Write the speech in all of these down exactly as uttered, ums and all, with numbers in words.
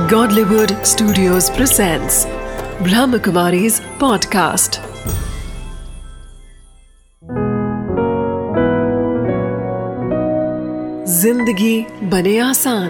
Godlywood Studios presents Brahmakumari's podcast. जिंदगी बने आसान।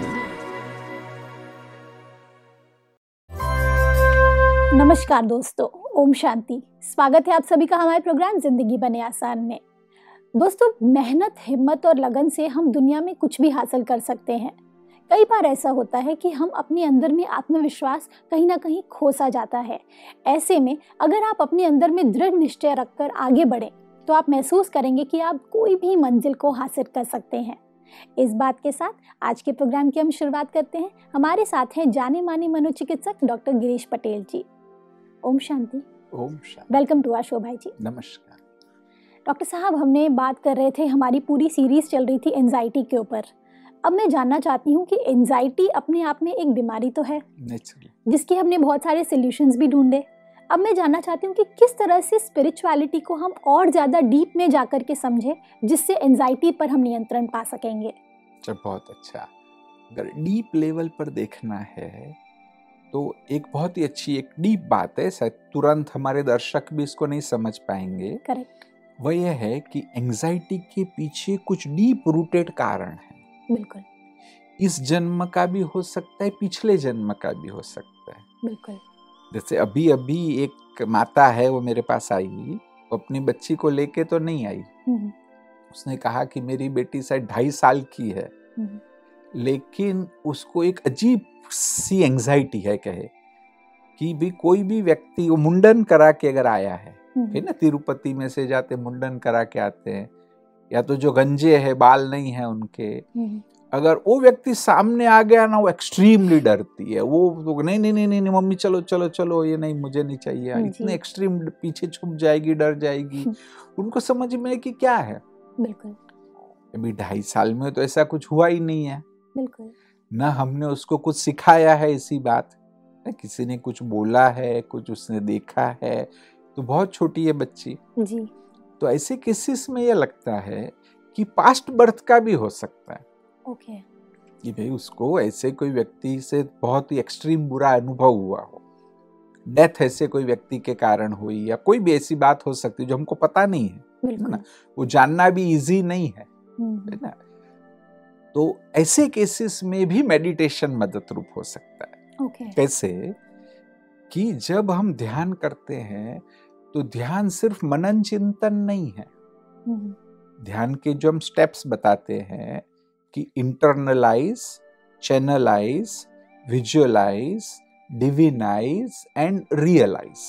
नमस्कार दोस्तों, ओम शांति। स्वागत है आप सभी का हमारे प्रोग्राम जिंदगी बने आसान में। दोस्तों, मेहनत, हिम्मत और लगन से हम दुनिया में कुछ भी हासिल कर सकते हैं। कई बार ऐसा होता है कि हम अपने अंदर में आत्मविश्वास कहीं ना कहीं खो सा जाता है। ऐसे में अगर आप अपने अंदर में दृढ़ निश्चय रखकर आगे बढ़ें तो आप महसूस करेंगे कि आप कोई भी मंजिल को हासिल कर सकते हैं। इस बात के साथ आज के प्रोग्राम की हम शुरुआत करते हैं। हमारे साथ हैं जाने माने मनोचिकित्सक doctor Girish Patel ji. Om Shanti. Om Shanti. Welcome to our show भाई जी। नमस्कार डॉक्टर साहब, हमने बात कर रहे थे, हमारी पूरी सीरीज चल रही थी एंजाइटी के ऊपर। अब मैं जानना चाहती हूँ कि एंजाइटी अपने आप में एक बीमारी तो है, जिसके हमने बहुत सारे सॉल्यूशंस भी ढूंढे। अब मैं जानना चाहती हूँ कि किस तरह से स्पिरिचुअलिटी को हम और ज़्यादा डीप में जाकर के समझें, जिससे एंजाइटी पर हम नियंत्रण पा सकेंगे। अच्छा, बहुत अच्छा। अगर डीप लेवल पर देखना है तो एक बहुत ही अच्छी एक डीप बात है, शायद तुरंत हमारे दर्शक भी इसको नहीं समझ पाएंगे। करेक्ट। वह यह है कि एंजाइटी के पीछे कुछ डीप रूटेड कारण है। बिल्कुल। इस जन्म का भी हो सकता है, पिछले जन्म का भी हो सकता है। बिल्कुल। जैसे अभी अभी एक माता है, वो मेरे पास आई, वो अपनी बच्ची को लेके तो नहीं आई। उसने कहा कि मेरी बेटी शायद ढाई साल की है, लेकिन उसको एक अजीब सी एंजाइटी है, कहे कि भी कोई भी व्यक्ति वो मुंडन करा के अगर आया है, है ना, तिरुपति में से जाते मुंडन करा के आते हैं, या तो जो गंजे है, बाल नहीं है उनके, अगर वो व्यक्ति सामने आ गया ना, वो एक्सट्रीमली डरती है। वो तो नहीं नहीं नहीं नहीं मम्मी चलो चलो चलो, ये नहीं, मुझे नहीं चाहिए। इतने एक्सट्रीम पीछे छुप जाएगी, डर जाएगी। उनको समझ में कि क्या है। बिल्कुल। अभी ढाई साल में तो ऐसा कुछ हुआ ही नहीं है। बिल्कुल। ना हमने उसको कुछ सिखाया है इसी बात, किसी ने कुछ बोला है, कुछ उसने देखा है, तो बहुत छोटी है बच्ची जी। तो ऐसे केसेस में ये लगता है कि पास्ट बर्थ का भी हो सकता है। ओके। कि भाई उसको ऐसे कोई व्यक्ति से बहुत ही एक्सट्रीम बुरा अनुभव हुआ हो, डेथ ऐसे कोई व्यक्ति के कारण हुई, या कोई भी ऐसी बात हो सकती है जो हमको पता नहीं है, है ना, वो जानना भी इजी नहीं है, है ना। तो ऐसे केसेस में भी मेडिटेशन मदद रूप हो सकता है। ओके। कैसे कि जब हम ध्यान करते हैं तो ध्यान सिर्फ मनन चिंतन नहीं है। ध्यान के जो हम स्टेप्स बताते हैं कि internalise, channelise, visualise, divinise and realise.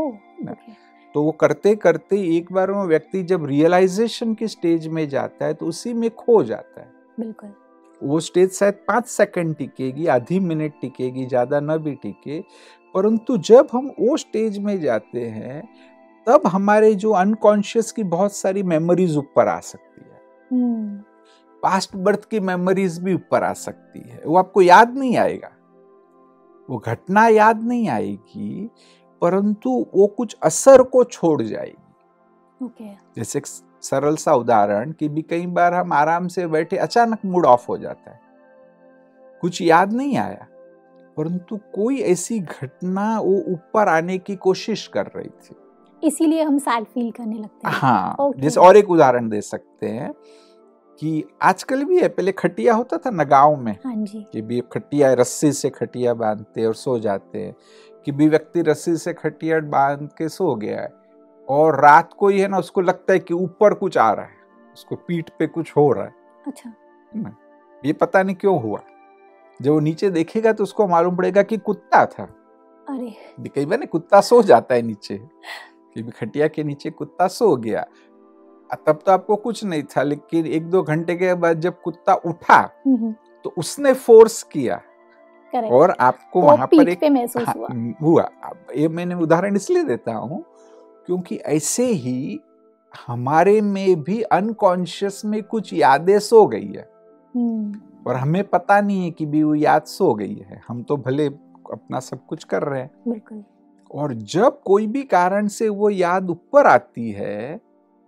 तो वो करते करते एक बार वो व्यक्ति जब रियलाइजेशन की स्टेज में जाता है तो उसी में खो जाता है। बिल्कुल। वो स्टेज शायद पांच सेकंड टिकेगी, आधी मिनट टिकेगी, ज्यादा न भी टिके, परंतु जब हम वो स्टेज में जाते हैं तब हमारे जो अनकॉन्शियस की बहुत सारी मेमोरीज ऊपर आ सकती है। पास्ट बर्थ की मेमोरीज भी ऊपर आ सकती है। वो आपको याद नहीं आएगा, वो घटना याद नहीं आएगी, परंतु वो कुछ असर को छोड़ जाएगी। okay. जैसे एक सरल सा उदाहरण कि भी कई बार हम आराम से बैठे, अचानक मूड ऑफ हो जाता है, कुछ याद नहीं आया, परंतु कोई ऐसी घटना वो ऊपर आने की कोशिश कर रही थी, इसीलिए हम सैड फील करने लगते हैं। हाँ। okay. जैसे और एक उदाहरण दे सकते हैं कि आजकल भी है, पहले खटिया होता था ना गांव में। हाँ जी। कि भी खटिया, रस्सी से खटिया बांधते और सो जाते हैं, कि भी व्यक्ति रस्सी से खटिया बांध के सो गया है और रात को ही है ना, उसको लगता है कि ऊपर कुछ आ रहा है, उसको पीठ पे कुछ हो रहा है। अच्छा। ना, ये पता नहीं क्यों हुआ। जब वो नीचे देखेगा तो उसको मालूम पड़ेगा कि कुत्ता था। अरे कई बार कुत्ता सो जाता है नीचे, कि भी खटिया के नीचे कुत्ता सो गया, तब तो आपको कुछ नहीं था, लेकिन एक दो घंटे के बाद जब कुत्ता उठा तो उसने फोर्स किया। Correct. और आपको वहां पर एक महसूस हाँ, हुआ। हुआ। ये मैंने उदाहरण इसलिए देता हूं क्योंकि ऐसे ही हमारे में भी अनकॉन्शियस में कुछ यादें सो गई है और हमें पता नहीं है कि भी वो याद सो गई है। हम तो भले अपना सब कुछ कर रहे हैं। बिल्कुल। और जब कोई भी कारण से वो याद ऊपर आती है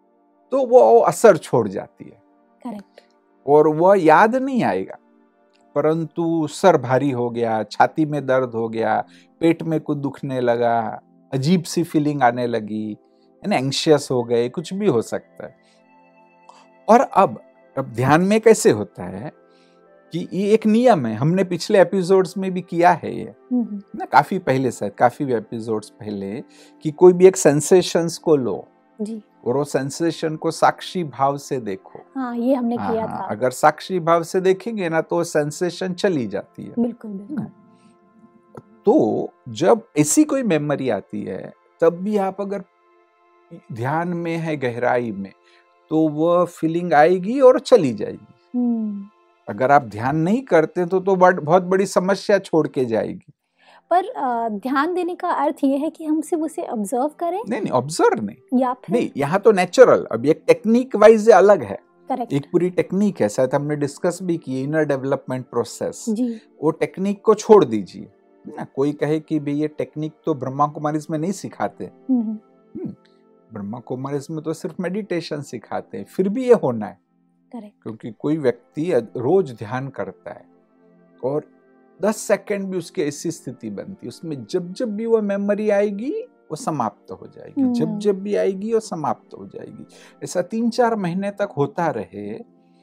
तो वो असर छोड़ जाती है। करेक्ट। और वह याद नहीं आएगा, परंतु सर भारी हो गया, छाती में दर्द हो गया, पेट में कुछ दुखने लगा, अजीब सी फीलिंग आने लगी, यानी एंग्शियस हो गए, कुछ भी हो सकता है। और अब अब ध्यान में कैसे होता है कि ये एक नियम है, हमने पिछले एपिसोड्स में भी किया है ये ना, काफी पहले से, काफी एपिसोड्स पहले, कि कोई भी एक सेंसेशंस को लो जी, और वो सेंसेशन को साक्षी भाव से देखो। हाँ, ये हमने हाँ, किया हाँ, था। अगर साक्षी भाव से देखेंगे ना तो सेंसेशन चली जाती है। बिल्कुल बिल्कुल। तो जब ऐसी कोई मेमोरी आती है तब भी आप अगर ध्यान में है, गहराई में, तो वह फीलिंग आएगी और चली जाएगी। हम्म। अगर आप ध्यान नहीं करते तो तो बहुत बड़ी समस्या छोड़ के जाएगी। पर ध्यान देने का अर्थ ये है कि हम सिर्फ उसे ऑब्जर्व करें? नहीं नहीं, ऑब्जर्व नहीं, या फिर नहीं, यहाँ तो नेचुरल, अब एक टेक्निक वाइज अलग है। करेक्ट। एक पूरी टेक्निक है, शायद हमने डिस्कस भी की, इनर डेवलपमेंट प्रोसेस। जी। वो टेक्निक को छोड़ दीजिए ना। कोई कहे कि भाई ये टेक्निक तो ब्रह्मा कुमारीज में नहीं सिखाते, ब्रह्मा कुमारीज में तो सिर्फ मेडिटेशन सिखाते हैं, फिर भी ये होना है। करेक्ट। क्योंकि कोई व्यक्ति रोज ध्यान करता है और दस सेकंड भी उसकी ऐसी स्थिति बनती है, उसमें जब जब भी वो मेमोरी आएगी वो समाप्त हो जाएगी, जब जब भी आएगी वो समाप्त हो जाएगी। ऐसा तीन चार महीने तक होता रहे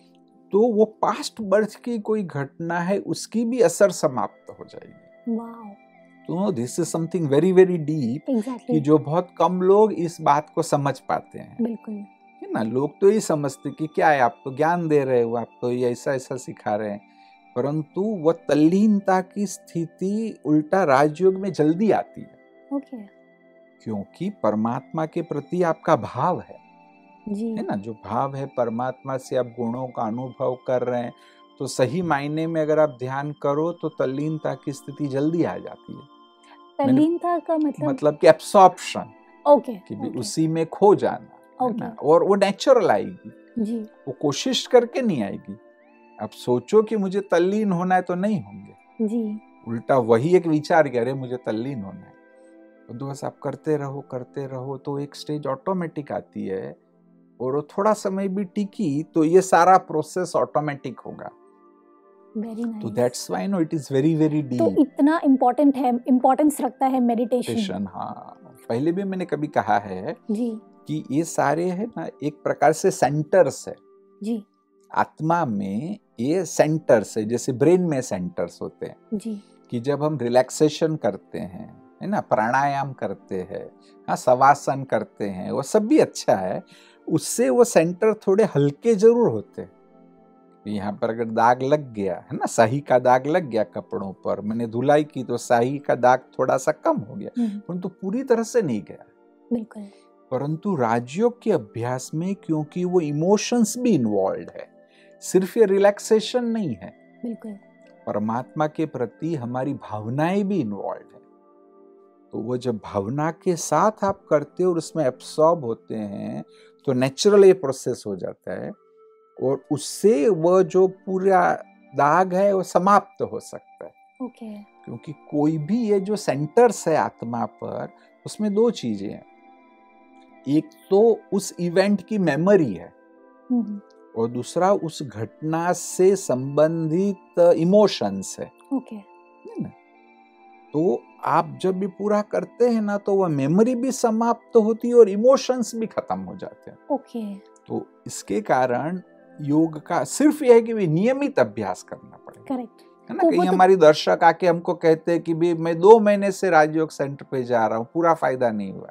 तो वो पास्ट बर्थ की कोई घटना है उसकी भी असर समाप्त हो जाएगी। वाओ। तो this is something very very deep, कि जो बहुत कम लोग इस बात को समझ पाते हैं। बिल्कुल है ना, लोग तो यही समझते कि क्या है, आप तो ज्ञान दे रहे हो, आप तो ये ऐसा ऐसा सिखा रहे हैं, परंतु वह तल्लीनता की स्थिति उल्टा राजयोग में जल्दी आती है। ओके। क्योंकि परमात्मा के प्रति आपका भाव है जी। है ना, जो भाव है परमात्मा से, आप गुणों का अनुभव कर रहे हैं, तो सही मायने में अगर आप ध्यान करो तो तल्लीनता की स्थिति जल्दी आ जाती है। तल्लीनता का मतलब मतलब कि एब्सॉर्प्शन, ओके, कि भी ओके। उसी में खो जाना, है ना, और वो नेचुरल आएगी जी। वो कोशिश करके नहीं आएगी। आप सोचो कि मुझे तल्लीन होना है तो नहीं होंगे जी। उल्टा वही एक विचार करे मुझे तल्लीन होना है, तो बस आप करते रहो करते रहो तो एक स्टेज ऑटोमेटिक आती है, और वो थोड़ा समय भी टिकी तो ये सारा प्रोसेस ऑटोमेटिक होगा। Very nice. तो that's why no it is very very deep. तो इतना इम्पोर्टेंट है, इम्पोर्टेंस रखता है मेडिटेशन। हाँ, पहले भी मैंने कभी कहा है जी कि ये सारे है ना एक प्रकार से सेंटर्स है जी। आत्मा में, ये सेंटर्स है, जैसे ब्रेन में सेंटर्स होते हैं जी। कि जब हम रिलैक्सेशन करते हैं, है ना, प्राणायाम करते हैं, हाँ, शवासन करते हैं, वो सब भी अच्छा है, उससे वो सेंटर थोड़े हल्के जरूर होते हैं। यहाँ पर अगर दाग लग गया है ना, स्याही का दाग लग गया कपड़ों पर, मैंने धुलाई की तो स्याही का दाग थोड़ा सा कम हो गया, परंतु पूरी तरह से नहीं गया। बिल्कुल। परंतु राजयोग के अभ्यास में क्योंकि वो इमोशंस भी इन्वॉल्व है, सिर्फ ये रिलैक्सेशन नहीं है, बिल्कुल, परमात्मा के प्रति हमारी भावनाएं भी इन्वॉल्व है। तो वो जब भावना के साथ आप करते हो और उसमें एब्सॉर्ब होते हैं तो नेचुरल ये प्रोसेस हो जाता है, और उससे वो जो पूरा दाग है वो समाप्त हो सकता है। ओके। क्योंकि कोई भी ये जो सेंटर्स है आत्मा पर, उसमें दो चीजें हैं, एक तो उस इवेंट की मेमोरी है और दूसरा उस घटना से संबंधित इमोशंस है। ओके। है ना? तो आप जब भी पूरा करते हैं ना तो वह मेमोरी भी समाप्त होती है और इमोशंस भी खत्म हो जाते हैं। ओके। तो इसके कारण योग का सिर्फ यह है कि भी नियमित अभ्यास करना पड़ेगा। करेक्ट है ना, कहीं हमारी दर्शक आके हमको कहते हैं कि भी मैं दो महीने से राजयोग सेंटर पे जा रहा हूँ, पूरा फायदा नहीं हुआ।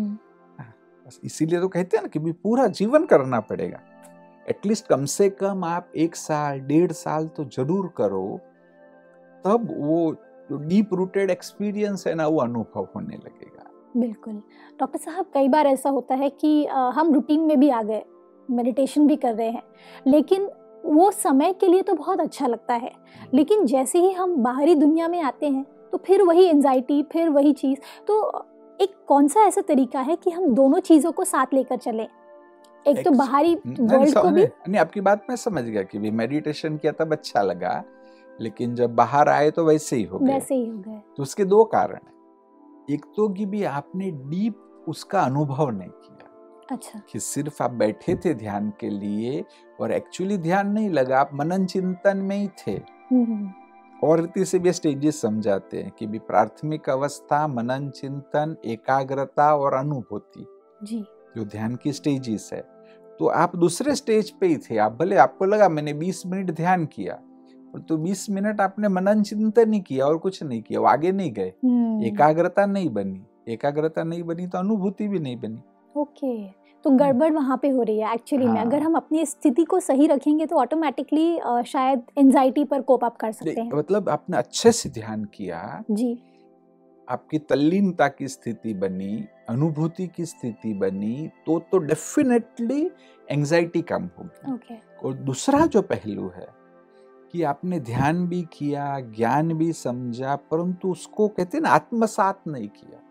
बस इसीलिए तो कहते हैं ना कि भी पूरा जीवन करना पड़ेगा। एटलीस्ट कम से कम आप एक साल डेढ़ साल तो जरूर करो, तब वो जो डीप रूटेड एक्सपीरियंस है ना वो अनुभव होने लगेगा। बिल्कुल डॉक्टर साहब, कई बार ऐसा होता है कि आ, हम रूटीन में भी आ गए, मेडिटेशन भी कर रहे हैं, लेकिन वो समय के लिए तो बहुत अच्छा लगता है, लेकिन जैसे ही हम बाहरी दुनिया में आते हैं तो फिर वही एंजाइटी, फिर वही चीज़। तो एक कौन सा ऐसा तरीका है कि हम दोनों चीज़ों को साथ लेकर चलें, एक तो बाहरी वर्ल्ड को भी? नहीं, आपकी बात मैं समझ गया कि भी मेडिटेशन किया तब अच्छा लगा, लेकिन जब बाहर आए तो वैसे ही हो गए। वैसे ही हो गए। तो उसके दो कारण हैं। एक तो कि भी आपने डीप उसका अनुभव नहीं किया। अच्छा। कि सिर्फ आप बैठे थे ध्यान के लिए और एक्चुअली ध्यान नहीं लगा, आप मनन चिंतन में ही थे। हम्म, और रीति से भी स्टेजेस समझाते हैं कि भी प्राथमिक अवस्था, मनन, चिंतन, एकाग्रता और अनुभूति, जी जो ध्यान की स्टेजेस है। तो आप दूसरे स्टेज पे ही थे। आप भले आपको लगा मैंने बीस मिनट ध्यान किया, पर तो बीस मिनट आपने मनन चिंतन नहीं किया और कुछ नहीं किया, वो आगे नहीं गए, हम्म, एकाग्रता नहीं बनी। एकाग्रता नहीं बनी तो अनुभूति भी नहीं बनी। ओके। तो गड़बड़ वहाँ पे हो रही है एक्चुअली में। हाँ। अगर हम अपनी स्थिति को सही रखेंगे तो ऑटोमेटिकली शायद एंजाइटी पर कोप अप कर सकते हैं। मतलब आपने अच्छे से ध्यान किया, जी आपकी तल्लीनता की स्थिति बनी, अनुभूति की स्थिति बनी, तो तो डेफिनेटली एंजाइटी कम होगी। ओके और दूसरा जो पहलू है कि आपने ध्यान भी किया, ज्ञान भी समझा, परंतु उसको कहते हैं ना आत्मसात नहीं किया,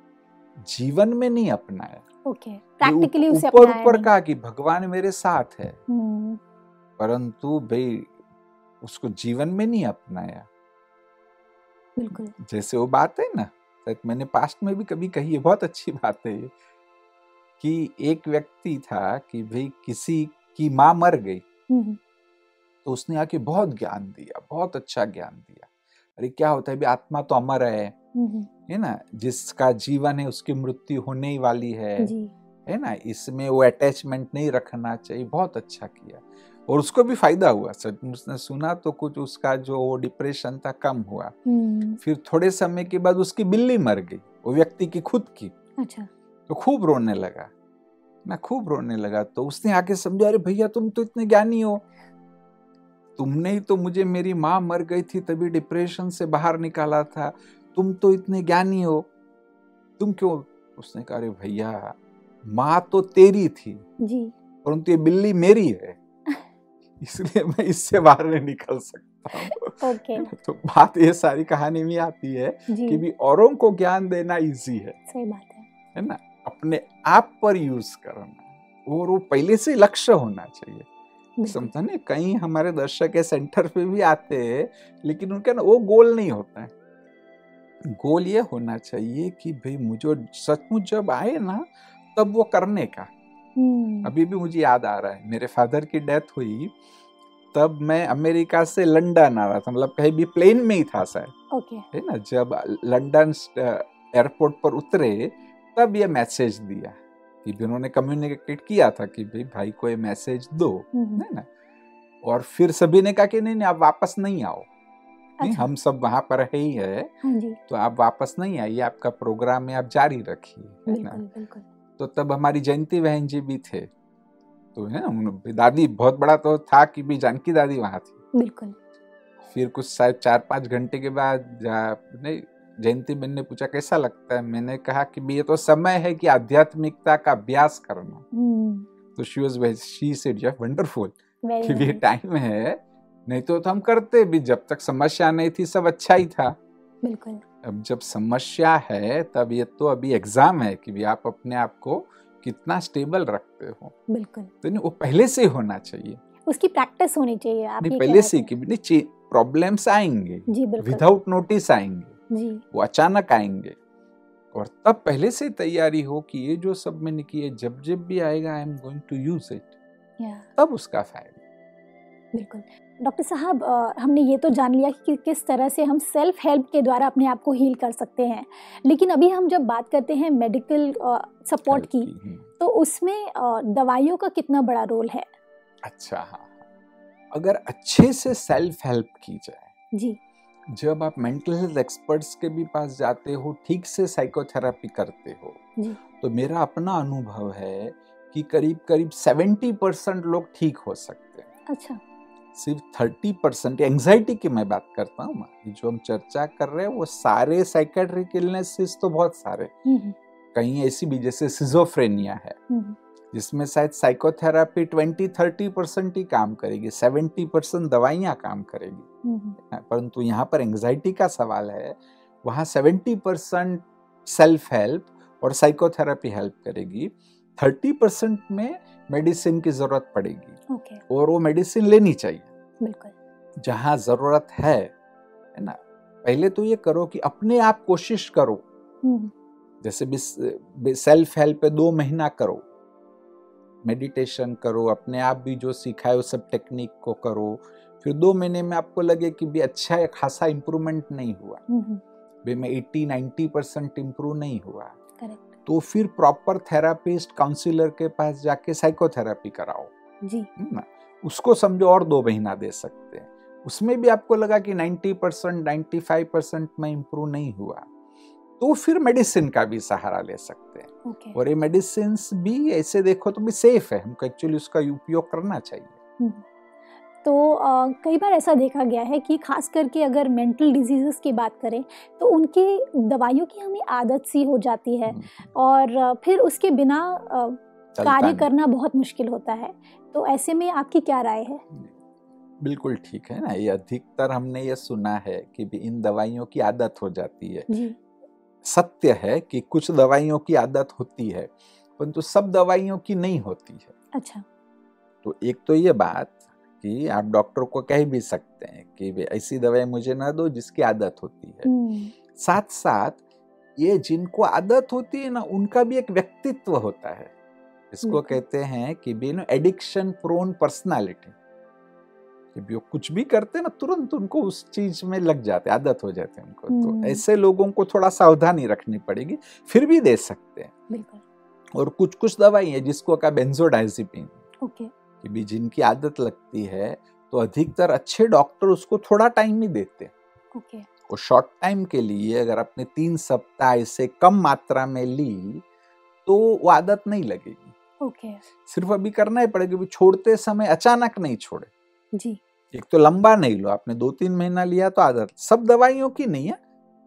जीवन में नहीं अपनाया। ओके प्रैक्टिकली उसे ऊपर अपनाया ऊपर नहीं। कहा कि भगवान मेरे साथ है, हम्म, परंतु भाई उसको जीवन में नहीं अपनाया। बिल्कुल जैसे वो बात है ना, शायद मैंने पास्ट में भी कभी कही है, बहुत अच्छी बात है ये, कि एक व्यक्ति था कि भाई किसी की माँ मर गई, हम्म, तो उसने आके बहुत ज्ञान दिया, बहुत अच्छा ज्ञान दिया। अरे क्या होता है भी, आत्मा तो अमर है, हम्म, है ना, जिसका जीवन है उसकी मृत्यु होने ही वाली है जी है ना, इसमें वो अटैचमेंट नहीं रखना चाहिए। बहुत अच्छा किया और उसको भी फायदा हुआ। सच उसने सुना तो कुछ उसका जो डिप्रेशन था कम हुआ। हम्म, फिर थोड़े समय के बाद उसकी बिल्ली मर गई, वो व्यक्ति की खुद की, अच्छा तो खूब रोने लगा ना, खूब रोने लगा। तो उसने आके समझा, अरे भैया तुम तो इतने ज्ञानी हो, तुमने ही तो मुझे, मेरी माँ मर गई थी तभी डिप्रेशन से बाहर निकाला था, तुम तो इतने ज्ञानी हो, तुम क्यों। उसने कहा, अरे भैया माँ तो तेरी थी, जी परंतु ये बिल्ली मेरी है, इसलिए मैं इससे बाहर नहीं निकल सकता हूँ। ओके तो बात ये सारी कहानी में आती है जी कि भी औरों को ज्ञान देना इजी है सही बात है। है ना, अपने आप पर यूज करना और वो पहले से लक्ष्य होना चाहिए। बिल्कुल समझा नहीं, कहीं हमारे दर्शक के सेंटर पे भी आते हैं, लेकिन उनका ना वो गोल नहीं होता है। गोल ये होना चाहिए कि भाई मुझे सचमुच जब आए ना तब वो करने का। हम्म, अभी भी मुझे याद आ रहा है, मेरे फादर की डेथ हुई तब मैं अमेरिका से लंदन आ रहा था, मतलब कहीं भी प्लेन में ही था शायद, ओके है ना। जब लंदन एयरपोर्ट पर उतरे तब ये मैसेज दिया कि भी उन्होंने कम्युनिकेट किया था कि भाई भाई को ये मैसेज दो, हम्म, है ना। और फिर सभी ने कहा कि नहीं नहीं आप वापस नहीं आओ, नहीं अच्छा हम सब वहां पर है ही है, हाँ जी तो आप वापस नहीं आइए, आपका प्रोग्राम है आप जारी रखिए, है ना। बिल्कुल बिल्कुल तो तब हमारी जयंती बहन जी भी थे, तो है ना, दादी बहुत बड़ा तो था कि भी जानकी दादी वहां थी। बिल्कुल फिर कुछ शायद चार पांच घंटे के बाद नहीं, जयंती बहन ने पूछा कैसा लगता है, मैंने कहा कि भी ये तो समय है कि आध्यात्मिकता का अभ्यास करना। हम्म, तो she was she said yeah wonderful very कि ये नाइस टाइम है, नहीं तो, तो हम करते भी, जब तक समस्या नहीं थी सब अच्छा ही था। बिल्कुल अब जब समस्या है तब ये तो अभी एग्जाम है कि भी आप अपने आप को कितना स्टेबल रखते हो। बिल्कुल तो नहीं, वो पहले से होना चाहिए, उसकी प्रैक्टिस होनी चाहिए। आप नहीं ये पहले कह से रहे कि नहीं प्रॉब्लम्स आएंगे, जी बिल्कुल विदाउट नोटिस आएंगे, जी वो अचानक आएंगे, और तब पहले से तैयारी हो कि ये जो सब मैंने किए जब जब भी आएगा I am going to use it, या तब उसका फायदा। बिल्कुल। डॉक्टर साहब अ, हमने ये तो जान लिया कि किस तरह से हम सेल्फ हेल्प के द्वारा अपने आप को हील कर सकते हैं, लेकिन अभी हम जब बात करते हैं मेडिकल सपोर्ट की, हम्म, तो उसमें अ, दवाइयों का कितना बड़ा रोल है? अच्छा हाँ हाँ, अगर अच्छे से सेल्फ हेल्प की जाए, जी जब आप मेंटल हेल्थ एक्सपर्ट्स के भी पास जाते हो, ठीक से साइकोथेरेपी करते हो, जी तो मेरा अपना अनुभव है कि करीब करीब सत्तर परसेंट लोग ठीक हो सकते हैं। अच्छा सिर्फ तीस परसेंट एंजाइटी की मैं बात करता हूँ, जो हम चर्चा कर रहे हैं वो सारे साइकेट्रिक इलनेसेस तो बहुत सारे, हम्म, कहीं ऐसी भी जैसे सिजोफ्रेनिया है हम्म, जिसमें शायद साइकोथेरेपी बीस तीस परसेंट ही काम करेगी, सत्तर परसेंट दवाइयाँ काम करेगी, हम्म, परंतु यहाँ पर एंजाइटी का सवाल है, वहाँ सत्तर परसेंट सेल्फ हेल्प और साइकोथेरेपी हेल्प करेगी, तीस परसेंट में मेडिसिन की जरूरत पड़ेगी, ओके और वो मेडिसिन लेनी चाहिए बिल्कुल जहाँ जरूरत है है ना। पहले तो ये करो कि अपने आप कोशिश करो, हम्म, जैसे भी सेल्फ हेल्प पे दो महीना करो, मेडिटेशन करो, अपने आप भी जो सीखा है वो सब टेक्निक को करो, फिर दो महीने में आपको लगे कि भी अच्छा है, खासा इम्प्रूवमेंट नहीं हुआ, भी मैं अस्सी नब्बे परसेंट इम्प्रूव नहीं हुआ, करेक्ट, तो फिर प्रॉपर थेरापिस्ट काउंसलर के पास जाके साइकोथेरेपी कराओ जी, ना, उसको समझो और दो महीना दे सकते हैं। उसमें भी आपको लगा कि नब्बे परसेंट पचानवे परसेंट में इम्प्रूव नहीं हुआ, तो फिर मेडिसिन का भी सहारा ले सकते हैं। okay. और ये मेडिसिन भी ऐसे देखो तो भी सेफ है, हमको एक्चुअली उसका उपयोग करना चाहिए। तो आ, कई बार ऐसा देखा गया है कि खास करके अगर मेंटल डिजीजेस की बात करें तो उनके दवाइयों की हमें आदत सी हो जाती है और फिर उसके बिना आ, कार्य करना बहुत मुश्किल होता है। तो ऐसे में आपकी क्या राय है? बिल्कुल ठीक है ना, ये अधिकतर हमने ये सुना है कि भी इन दवाइयों की आदत हो जाती है जी। सत्य है कि कुछ दवाइयों की आदत होती है, परंतु सब दवाइयों की नहीं होती है। अच्छा। तो एक तो ये बात कि आप डॉक्टर को कह भी सकते हैं कि वे ऐसी दवाई मुझे ना दो जिसकी आदत होती है। साथ साथ ये जिनको आदत होती है ना, उनका भी एक व्यक्तित्व होता है, इसको कहते हैं कि भी नो एडिक्शन प्रोन पर्सनालिटी, कि वो कुछ भी करते हैं ना तुरंत उनको उस चीज में लग जाते, आदत हो जाते हैं उनको। तो ऐसे लोगों को थोड़ा सावधानी रखनी पड़ेगी, फिर भी दे सकते हैं। बिल्कुल। और कुछ कुछ दवाई है जिसको का बेंजोडाइजिपिन, ओके, कि भी जिनकी आदत लगती है तो अधिकतर अच्छे डॉक्टर उसको थोड़ा टाइम ही देते हैं। ओके। और शॉर्ट टाइम के लिए अगर आपने तीन सप्ताह से कम मात्रा में ली तो वो आदत नहीं लगेगी। ओके। सिर्फ अभी करना ही पड़ेगा, भी छोड़ते समय अचानक नहीं छोड़े जी। एक तो लंबा नहीं लो, आपने दो तीन महीना लिया तो आदत, सब दवाइयों की नहीं है।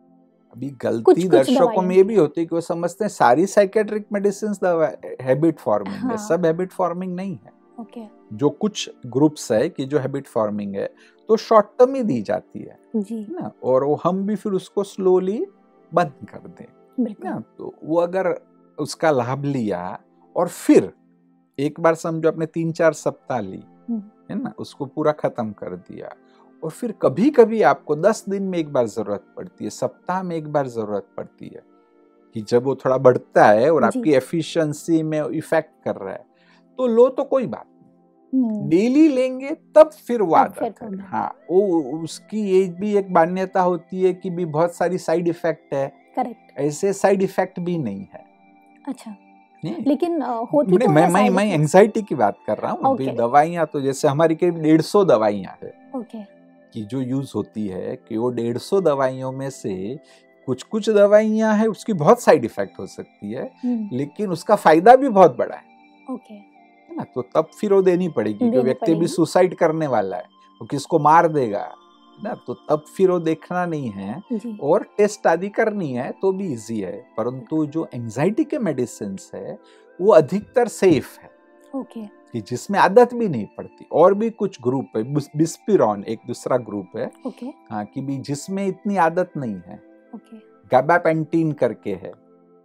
अभी गलती दर्शकों में ये भी होती है कि वो समझते हैं सारी साइकेट्रिक मेडिसिन दवा हैबिट फॉर्मिंग हाँ। है, सब हैबिट फॉर्मिंग नहीं है। ओके। जो कुछ ग्रुप्स है कि जो हैबिट फॉर्मिंग है तो शॉर्ट टर्म ही दी जाती है जी ना, और वो हम भी फिर उसको स्लोली बंद कर दें ना। तो वो अगर उसका लाभ लिया और फिर एक बार समझो आपने तीन चार सप्ताह ली है ना, उसको पूरा खत्म कर दिया, और फिर कभी कभी आपको दस दिन में एक बार जरूरत पड़ती है, सप्ताह में एक बार जरूरत पड़ती है, कि जब वो थोड़ा बढ़ता है और आपकी एफिशिएंसी में इफेक्ट कर रहा है तो लो, तो कोई बात नहीं, डेली लेंगे तब फिर वो आदत है। हाँ, वो उसकी ये भी एक मान्यता होती है कि भी बहुत सारी साइड इफेक्ट है। करेक्ट। ऐसे साइड इफेक्ट भी नहीं है। अच्छा, लेकिन होती तो मैं मैं मैं एंजाइटी की बात कर रहा हूँ। okay. दवाइयाँ तो जैसे हमारी करीब डेढ़ सौ दवाइयाँ है okay. कि जो यूज होती है, कि वो डेढ़ सौ दवाइयों में से कुछ कुछ दवाइयाँ है उसकी बहुत साइड इफेक्ट हो सकती है, लेकिन उसका फायदा भी बहुत बड़ा है। okay. है ना, तो तब फिर वो देनी पड़ेगी। जो व्यक्ति भी सुसाइड करने वाला है वो किसको मार देगा ना, तो तब फिर वो देखना नहीं है और टेस्ट आदि करनी है तो भी इजी है। परंतु जो एंजाइटी के मेडिसिन है वो अधिकतर सेफ है, ओके, कि जिसमें आदत भी नहीं पड़ती। और भी कुछ ग्रुप है, बिस्पिरॉन एक दूसरा ग्रुप है, ओके, हाँ, कि भी जिसमें इतनी आदत नहीं है, ओके, गाबापेंटीन करके है,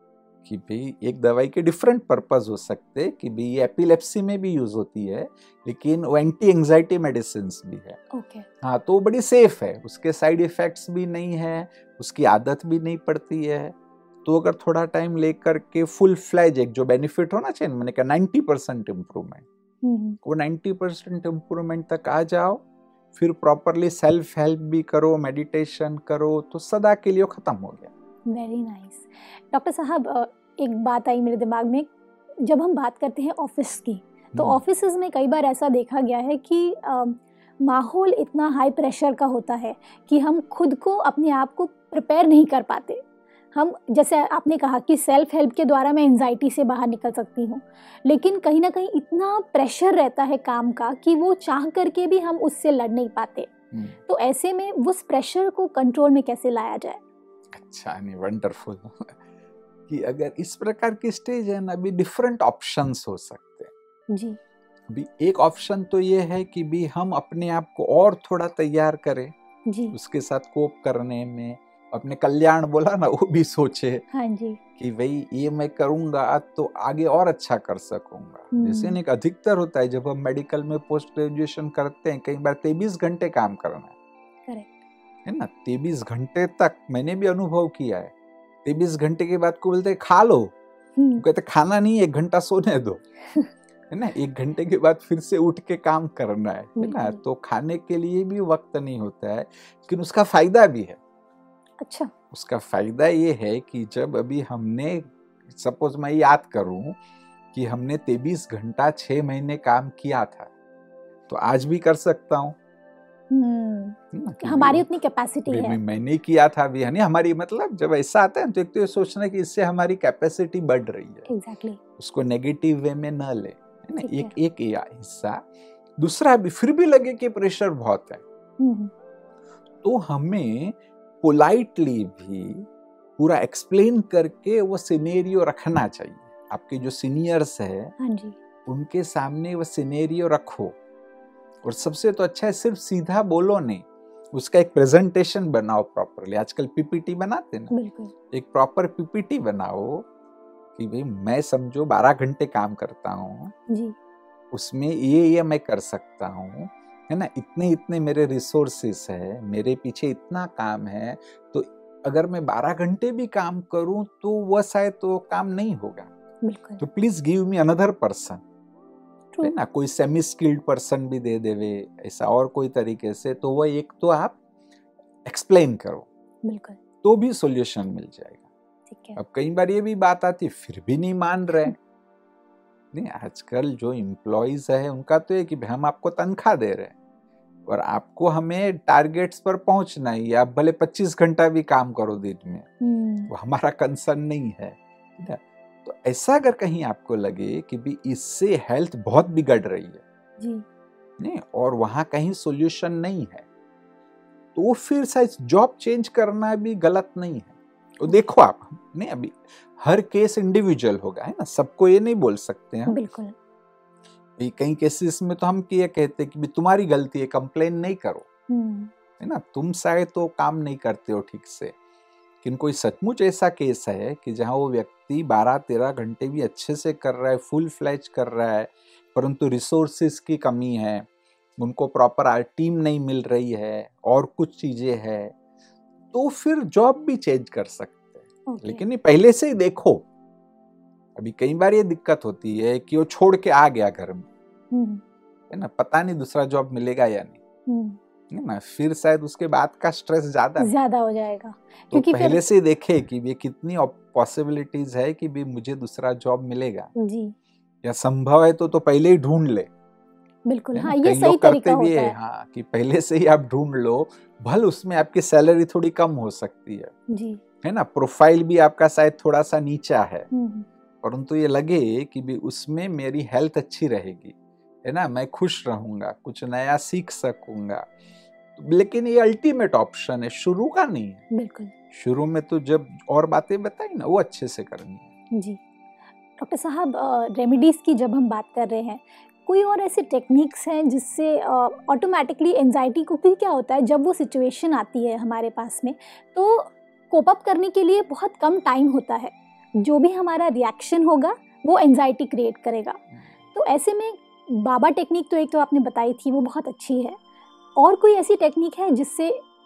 कि भाई एक दवाई के डिफरेंट पर्पस हो सकते हैं, कि भाई एपिलेप्सी में भी यूज होती है, लेकिन वो एंटी एंजाइटी मेडिसिन भी है। ओके, हाँ, तो वो बड़ी सेफ है, उसके साइड इफेक्ट्स भी नहीं है, उसकी आदत भी नहीं पड़ती है। तो अगर थोड़ा टाइम लेकर के फुल फ्लैज एक जो बेनिफिट होना चाहिए, मैंने कहा नाइन्टी परसेंट इम्प्रूवमेंट, वो नाइन्टी परसेंट इम्प्रूवमेंट तक आ जाओ, फिर प्रॉपरली सेल्फ हेल्प भी करो, मेडिटेशन करो, तो सदा के लिए खत्म हो गया। Very nice. डॉक्टर साहब, एक बात आई मेरे दिमाग में, जब हम बात करते हैं ऑफिस की, तो ऑफिसेज में कई बार ऐसा देखा गया है कि आ, माहौल इतना हाई प्रेशर का होता है कि हम खुद को, अपने आप को प्रिपेयर नहीं कर पाते। हम, जैसे आपने कहा कि सेल्फ हेल्प के द्वारा मैं एंजाइटी से बाहर निकल सकती हूँ, लेकिन कहीं ना कहीं इतना प्रेशर रहता है काम का कि वो चाह करके भी हम उससे लड़ नहीं पाते। तो ऐसे में उस प्रेशर को कंट्रोल में कैसे लाया जाए? अच्छा, नहीं, वंडरफुल कि अगर इस प्रकार की स्टेज है ना, अभी डिफरेंट ऑप्शंस हो सकते हैं जी। अभी एक ऑप्शन तो ये है कि भी हम अपने आप को और थोड़ा तैयार करें जी, उसके साथ कोप करने में, अपने कल्याण बोला ना, वो भी सोचे, हाँ जी, कि भाई ये मैं करूंगा तो आगे और अच्छा कर सकूंगा। जैसे एक अधिकतर होता है जब हम मेडिकल में पोस्ट ग्रेजुएशन करते हैं, कई बार तेईस घंटे काम करना है, करेक्ट है ना, तेईस घंटे तक मैंने भी अनुभव किया है। तेईस घंटे के बाद को बोलते खा लो, कहते खाना नहीं, एक घंटा सोने दो। है ना, एक घंटे के बाद फिर से उठ के काम करना है है ना, तो खाने के लिए भी वक्त नहीं होता है, लेकिन उसका फायदा भी है। अच्छा, उसका फायदा ये है कि जब अभी हमने, सपोज मैं याद करूं कि हमने तेईस घंटा छह महीने काम किया था, तो आज भी कर सकता हूँ। हमारी उतनी कैपेसिटी है। मैंने किया था भी, है ना, हमारी मतलब जब ऐसा आता है तो एक तो ये सोचना कि इससे हमारी कैपेसिटी बढ़ रही है। exactly. उसको नेगेटिव वे में न ले, है ना, एक एक हिस्सा। दूसरा भी फिर भी लगे कि प्रेशर बहुत है, तो हमें पोलाइटली भी पूरा एक्सप्लेन करके वो सिनेरियो रखना चाहिए। आपके जो सीनियर्स है, हाँ जी, उनके सामने वो सिनेरियो रखो, और सबसे तो अच्छा है सिर्फ सीधा बोलो नहीं, उसका एक प्रेजेंटेशन बनाओ प्रॉपरली। आजकल पीपीटी बनाते ना, बिल्कुल, एक प्रॉपर पीपीटी बनाओ कि भाई मैं समझो बारह घंटे काम करता हूँ जी, उसमें ये ये मैं कर सकता हूँ, है ना, इतने इतने मेरे रिसोर्सेस है, मेरे पीछे इतना काम है, तो अगर मैं बारह घंटे भी काम करूं तो वह शायद तो काम नहीं होगा। बिल्कुल, तो please give me another person, है ना, कोई सेमी स्किल्ड पर्सन भी दे देवे ऐसा, और कोई तरीके से, तो वह एक तो आप एक्सप्लेन करो, बिल्कुल, तो भी सॉल्यूशन मिल जाएगा। ठीक है। अब कई बार ये भी बात आती है फिर भी नहीं मान रहे नहीं, आजकल जो एम्प्लॉइज है उनका तो है कि हम आपको तनख्वाह दे रहे हैं और आपको हमें टारगेट्स पर पहुंचना ही, आप भले पच्चीस घंटा भी काम करो दिन में, वो हमारा कंसर्न नहीं है। तो ऐसा अगर कहीं आपको लगे कि भी इससे हेल्थ बहुत बिगड़ रही है जी, नहीं, और वहां कहीं सॉल्यूशन नहीं है, तो फिर शायद जॉब चेंज करना भी गलत नहीं है। तो देखो आप नहीं, अभी हर केस इंडिविजुअल होगा, है ना, सबको ये नहीं बोल सकते हैं। बिल्कुल, कई केसेस में तो हम ये कहते हैं कि तुम्हारी गलती है, कंप्लेन नहीं करो, है ना, तुम शायद तो काम नहीं करते हो ठीक से। लेकिन कोई सचमुच ऐसा केस है कि जहां वो व्यक्ति बारह तेरह घंटे भी अच्छे से कर रहा है, फुल फ्लैज कर रहा है, परंतु रिसोर्सेस की कमी है, उनको प्रॉपर टीम नहीं मिल रही है, और कुछ चीजें हैं, तो फिर जॉब भी चेंज कर सकते हैं। okay. लेकिन पहले से ही देखो, अभी कई बार ये दिक्कत होती है कि वो छोड़ के आ गया घर में, है ना, पता नहीं दूसरा जॉब मिलेगा या नहीं, है ना, फिर शायद उसके बाद का स्ट्रेस ज्यादा ज्यादा हो जाएगा। तो क्योंकि पहले फिर... से देखे कि ये कितनी पॉसिबिलिटीज है कि भी मुझे दूसरा जॉब मिलेगा जी, या संभव है तो तो पहले ही ढूंढ ले। बिल्कुल, हाँ, ये सही तरीका होता है। हाँ, कि पहले से ही आप ढूंढ लो, भले उसमें आपकी सैलरी थोड़ी कम हो सकती है जी, है ना, प्रोफाइल भी आपका शायद थोड़ा सा नीचा है, परंतु ये लगे कि भी उसमें मेरी हेल्थ अच्छी रहेगी, है ना, मैं खुश रहूंगा, कुछ नया सीख सकूंगा। लेकिन ये अल्टीमेट ऑप्शन है, शुरू का नहीं है। बिल्कुल, शुरू में तो जब और बातें बताई ना, वो अच्छे से करनी है। जी डॉक्टर साहब, रेमेडीज की जब हम बात कर रहे हैं, कोई और ऐसे टेक्निक्स हैं जिससे ऑटोमेटिकली एंजाइटी को भी क्या होता है, जब वो सिचुएशन आती है हमारे पास में, तो कोप अप करने के लिए बहुत कम टाइम होता है, जो भी हमारा रिएक्शन होगा वो एंजाइटी क्रिएट करेगा। तो ऐसे में बाबा टेक्निक तो एक तो आपने बताई थी, वो बहुत अच्छी है, और कोई ऐसी टेक्निक है जिससे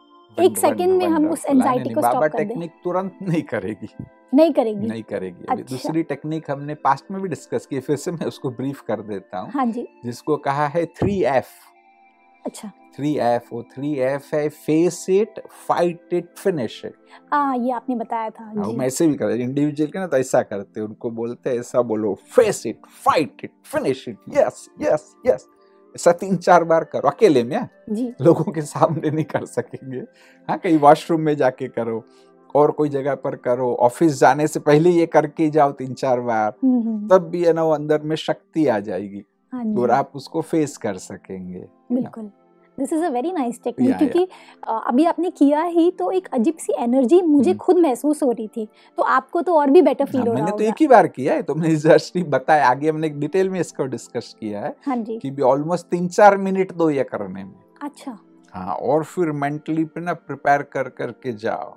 एक सेकंड में हम उस एंजाइटी को स्टॉप कर दें? बाबा टेक्निक तुरंत नहीं करेगी, नहीं करेगी नहीं करेगी। अच्छा। दूसरी टेक्निक हमने पास्ट में भी डिस्कस की, फिर से मैं उसको ब्रीफ कर देता हूँ। हाँ जी, जिसको कहा है थ्री एफ। अच्छा, थ्री एफ, वो थ्री एफ है, face it, fight it, finish it. हाँ, ये आपने बताया था जी। मैं ऐसे भी कर इंडिविजुअल के ना तो ऐसा करते हैं, उनको बोलते हैं ऐसा बोलो, face it, fight it, finish it, yes yes yes, ऐसा तीन चार बार करो, अकेले में जी, लोगों के सामने नहीं कर सकेंगे। हाँ, कहीं वॉशरूम में जाके करो, और कोई जगह पर करो, ऑफिस जाने से पहले ये करके जाओ तीन चार बार, तब भी है ना वो अंदर में शक्ति आ जाएगी और आप उसको फेस कर सकेंगे। बिल्कुल, this is a very nice technique, क्योंकि अभी आपने किया ही तो एक अजीब सी एनर्जी मुझे खुद महसूस हो रही थी, तो आपको तो और भी बेटर फील हो रहा होगा। मैंने तो एक ही बार किया है, तो मैंने जस्ट बताया, आगे हमने डिटेल में इसको डिस्कस किया है। हाँ जी, कि भी ऑलमोस्ट तीन चार मिनट दो ये करने में। अच्छा, हाँ, और फिर मेंटली पे ना प्रिपेयर कर करके जाओ,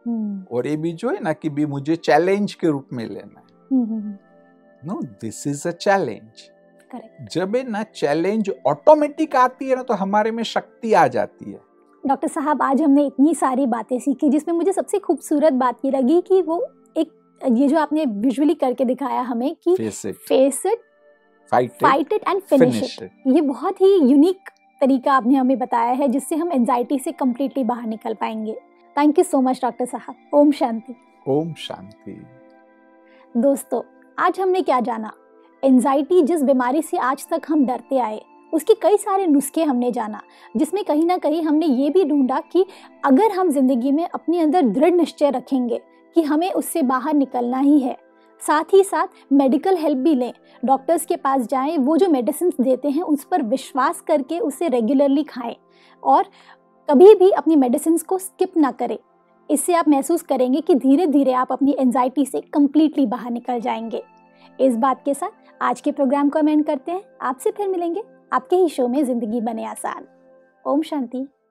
और ये भी जो है ना कि भी मुझे चैलेंज के रूप में लेना है। No, this is a challenge. जब है ना चैलेंज ऑटोमेटिक आती है ना, तो हमारे में शक्ति आ जाती है। डॉक्टर साहब, आज हमने इतनी सारी बातें सीखी, जिसमें मुझे सबसे खूबसूरत बात ये लगी कि वो एक ये जो आपने विजुअली करके दिखाया हमें कि face it, fight fight it and finish it. ये बहुत ही यूनिक तरीका आपने हमें बताया है जिससे हम एंजाइटी से कम्प्लीटली बाहर निकल पाएंगे। Thank you so much doctor साहब। ओम शांति। ओम शांति। दोस्तों, आज हमने क्या जाना? एंजाइटी जिस बीमारी से आज तक हम डरते आए, उसके कई सारे नुस्खे हमने जाना, जिसमें कहीं ना कहीं हमने ये भी ढूंढा कि अगर हम जिंदगी में अपने अंदर दृढ़ निश्चय रखेंगे कि हमें उससे बाहर निकलना ही है, साथ ही साथ मेडिकल हेल्प भी लें, डॉक्टर्स के पास जाएं, वो जो मेडिसिन देते हैं उस पर विश्वास करके उसे रेगुलरली खाएं और कभी भी अपनी मेडिसिन को स्किप ना करें। इससे आप महसूस करेंगे कि धीरे धीरे आप अपनी एंजाइटी से कम्प्लीटली बाहर निकल जाएंगे। इस बात के साथ आज के प्रोग्राम को हम एंड करते हैं। आपसे फिर मिलेंगे आपके ही शो में जिंदगी बने आसान। ओम शांति।